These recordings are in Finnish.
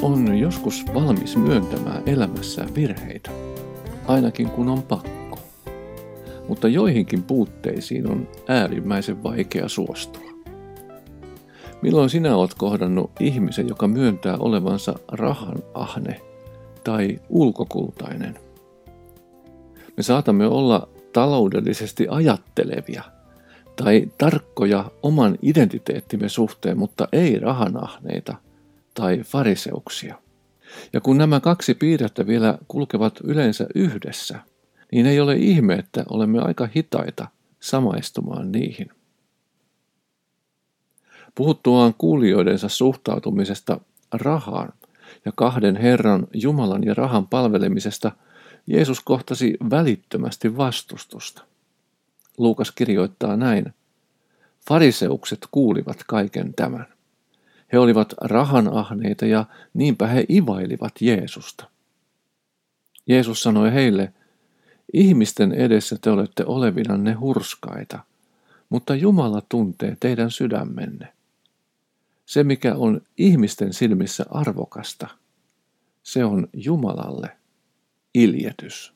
on joskus valmis myöntämään elämässään virheitä, ainakin kun on pakko. Mutta joihinkin puutteisiin on äärimmäisen vaikea suostua. Milloin sinä olet kohdannut ihmisen, joka myöntää olevansa rahanahne tai ulkokultainen? Me saatamme olla taloudellisesti ajattelevia tai tarkkoja oman identiteettimme suhteen, mutta ei rahanahneita tai fariseuksia. Ja kun nämä kaksi piirrettä vielä kulkevat yleensä yhdessä, niin ei ole ihme, että olemme aika hitaita samaistumaan niihin. Puhuttuaan kuulijoidensa suhtautumisesta rahaan ja kahden Herran, Jumalan ja rahan palvelemisesta, Jeesus kohtasi välittömästi vastustusta. Luukas kirjoittaa näin: fariseukset kuulivat kaiken tämän. He olivat rahanahneita ja niinpä he ivailivat Jeesusta. Jeesus sanoi heille: ihmisten edessä te olette olevinanne hurskaita, mutta Jumala tuntee teidän sydämenne. Se, mikä on ihmisten silmissä arvokasta, se on Jumalalle iljetys.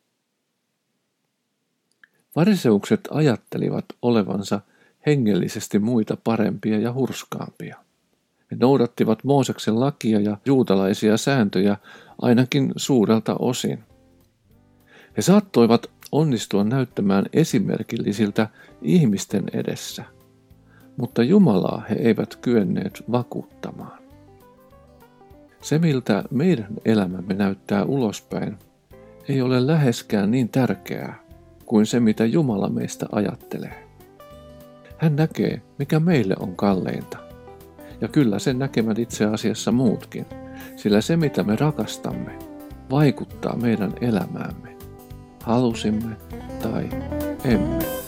Fariseukset ajattelivat olevansa hengellisesti muita parempia ja hurskaampia. He noudattivat Mooseksen lakia ja juutalaisia sääntöjä ainakin suurelta osin. He saattoivat onnistua näyttämään esimerkillisiltä ihmisten edessä, mutta Jumalaa he eivät kyenneet vakuuttamaan. Se, miltä meidän elämämme näyttää ulospäin, ei ole läheskään niin tärkeää kuin se, mitä Jumala meistä ajattelee. Hän näkee, mikä meille on kalleinta. Ja kyllä sen näkevät itse asiassa muutkin, sillä se, mitä me rakastamme, vaikuttaa meidän elämäämme, halusimme tai emme.